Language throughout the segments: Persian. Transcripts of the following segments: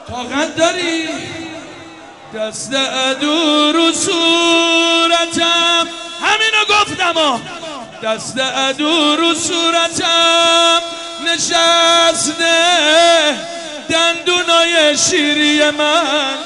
طاقت داری دست عدو رو صورتم، همینو گفتم دست عدو رو صورتم نشسته دندونای شیری من.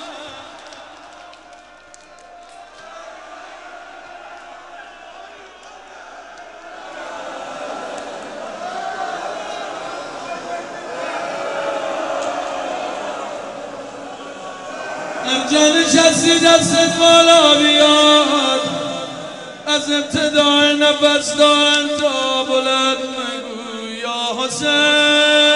اینجا نشستی دستت بالا بیاد، از ابتدای نفس دارن تا بلند مگو یا حسین.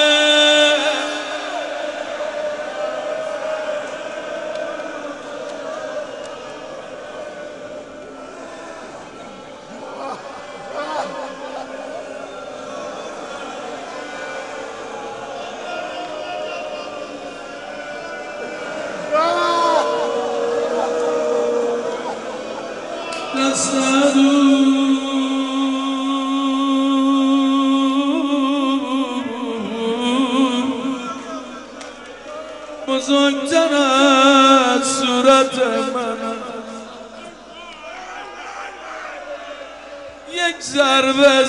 دست عدو بزرگتر از صورت من، یک ضربه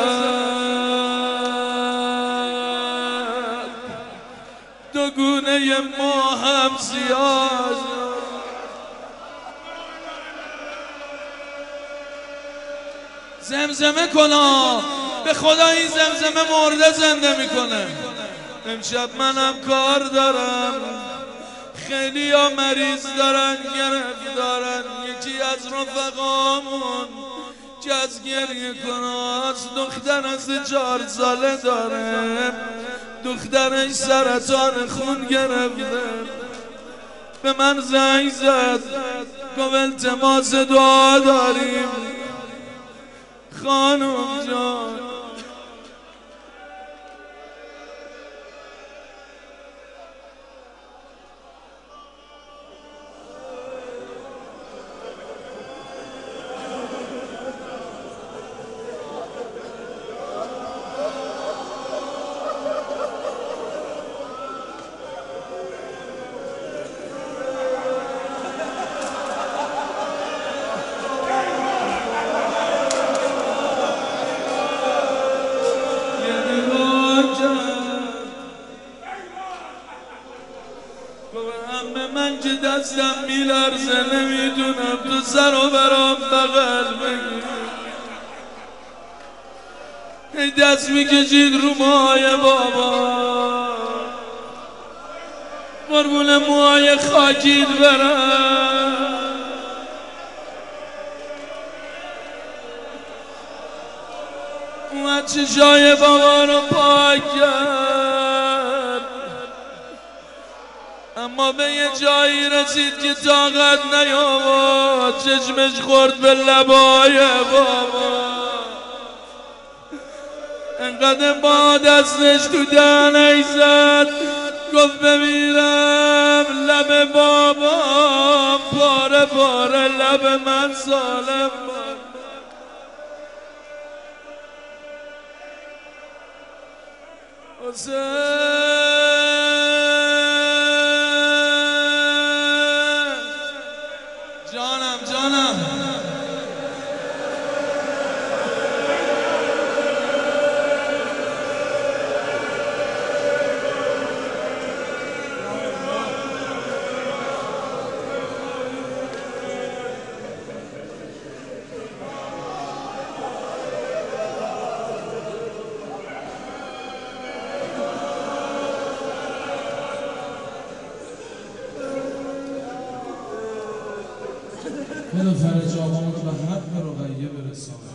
زد دو گونه ما هم زیاد. زمزمه کنا به خدا، این زمزمه مرده زنده میکنه. امشب منم کار دارم، خیلی ها مریض دارن گرفت دارن، یکی از رفقامون که از گریه کناست دختر از 4 ساله داره، دخترش سرطان خون گرفته، به من زنگ زد گفت التماس دعا داریم خانم جان. من که دستم میلرزه نمیدونم تو سر و برام بغل بگیر، ای دست میکشید رو موهای بابا، قربون موهای خاکید برم، اومد چشای بابا رو پاک کرد، اما به یه جایی رسید که طاقت نیاورد، چشمش خورد به لبای بابا، انقدر با دستش تو دهنش زد گفت بمیرم لب بابا پاره پاره، لب من سالم حسین. جانم خدا فرج آقامون رو به حق رقیه برسانه.